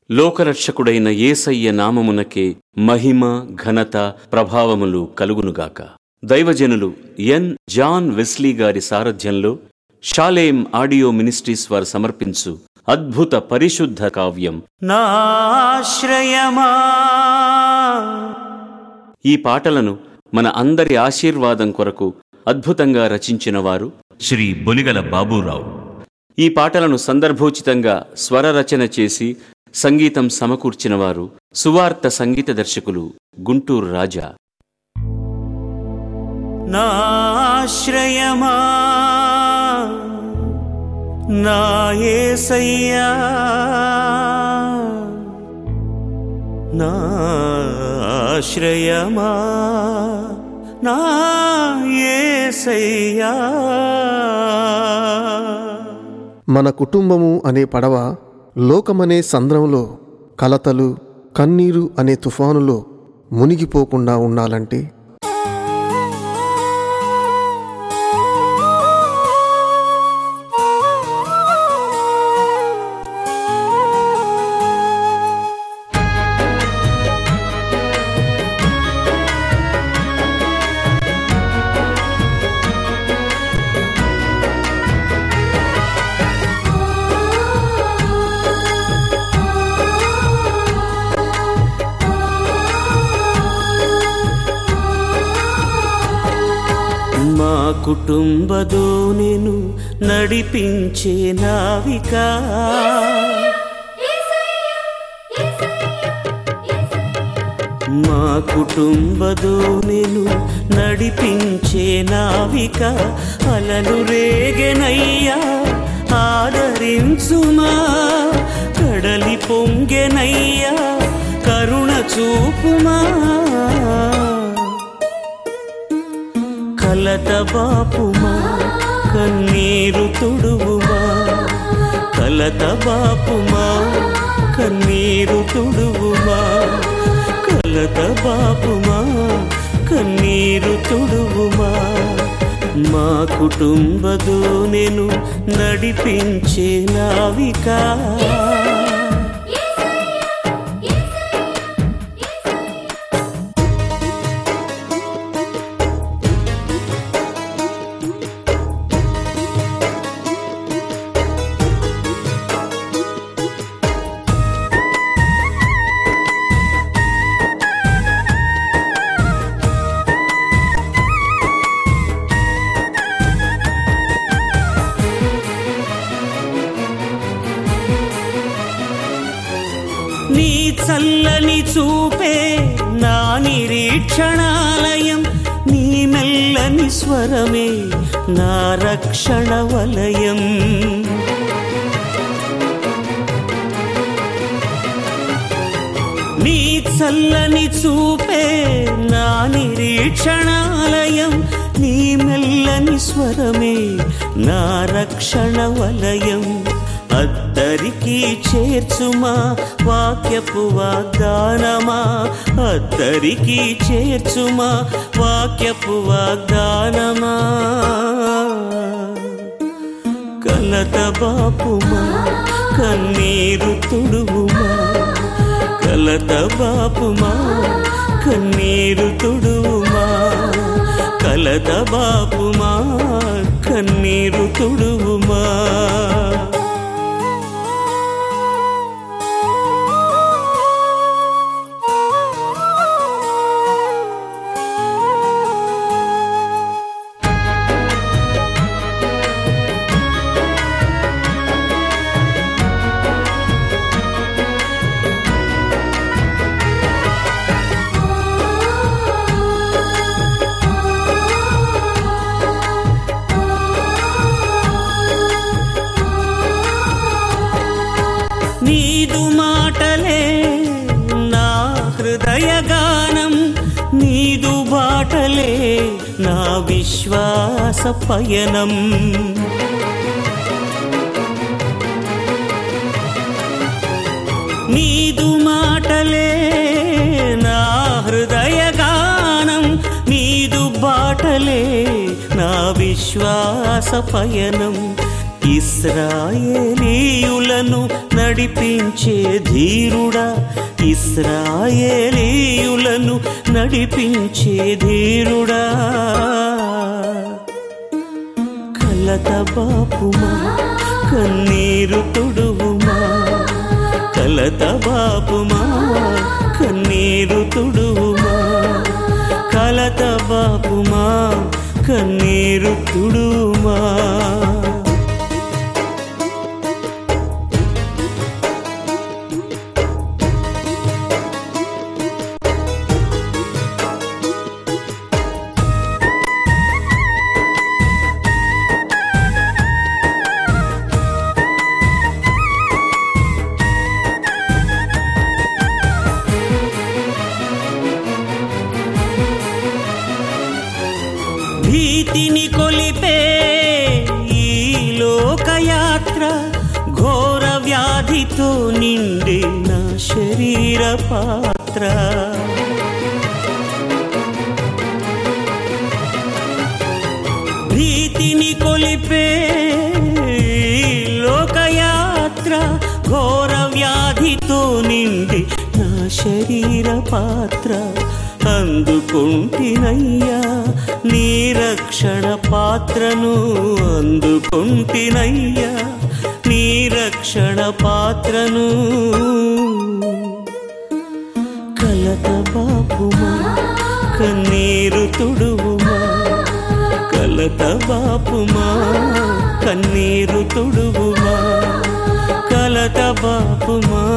లోకరక్షకుడైన యేసయ్య నామమునకే మహిమ, ఘనత, ప్రభావములు కలుగునుగాక. దైవజనులు ఎన్. జాన్ వెస్లీ గారి సారథ్యంలో షాలేం ఆడియో మినిస్ట్రీస్ వారు సమర్పించు అద్భుత పరిశుద్ధ కావ్యం నాశ్రయమా. ఈ పాటలను మన అందరి ఆశీర్వాదం కొరకు అద్భుతంగా రచించిన వారు శ్రీ బొలిగల బాబూరావు. ఈ పాటలను సందర్భోచితంగా స్వర రచన చేసి సంగీతం సమకూర్చిన వారు సువార్త సంగీత దర్శకులు గుంటూరు రాజా. నాశ్రయమా నా యేసయ్యా, నాశ్రయమా నా యేసయ్యా. మన కుటుంబము అనే పడవ లోకమనే సంద్రంలో, కలతలు, కన్నీరు అనే తుఫానులో మునిగిపోకుండా ఉండాలంటే మా కుటుంబ దోణిను నడిపించే నావిక, మా కుటుంబ దోణిను నడిపించే నావిక, అలలు రేగెనయ్యా ఆదరించుమా, కడలి పొంగెనయ్యా కరుణ చూపుమా. కలత బాపుమా కన్నీరు తుడువుమా, కలత బాపుమా కన్నీరు తుడువుమా, కలత బాపుమా కన్నీరు తుడువుమా. మా కుటుంబ దోణిను నడిపించే నావిక. నీ చల్లని చూపే నా నిరీక్షణాలయం, నీ మెల్లని స్వరమే నా రక్షణ వలయం. నీ చల్లని చూపే నా నిరీక్షణాలయం, నీ మెల్లని స్వరమే నా రక్షణ వలయం. అద్దరికి చేర్చుమా వాక్యపు వాగ్దానమా, అద్దరికి చేర్చుమా వాక్యపు వాగ్దానమా. కలత బాపుమా కన్నీరు తుడువుమా, కలత బాపుమా కన్నీరు తుడువుమా, కలత బాపుమా కన్నీరు తుడువుమా. నీదు మాటలే నా హృదయ గానం, నీదు బాటలే నా విశ్వాస పయనం. నీదు మాటలే నా హృదయ గానం, నీదు బాటలే నా విశ్వాస పయనం. ఇశ్రాయేలీయులను నడిపించే ధీరుడా, ఇశ్రాయేలీయులను నడిపించే ధీరుడా. కలత బాపుమా, కన్నీరు తుడువుమా, కలత బాపుమా, కన్నీరు తుడువుమా, కలత బాపుమా, కన్నీరు తుడువుమా. భీతిని కొలిపే ఈ లోకయాత్ర, ఘోర వ్యాధితో నిండిన శరీర పాత్ర. భీతిని కొలిపే లోకయాత్ర, ఘోర వ్యాధితో నిండి నా శరీర పాత్ర. అందుకుంటినయ్యా నీ రక్షణ పాత్రను, అందుకుంటినయ్యా నీ రక్షణ పాత్రను. కలత బాపుమా, కన్నీరు తుడువుమా, కలత బాపుమా, కన్నీరు తుడువుమా, కలత బాపుమా,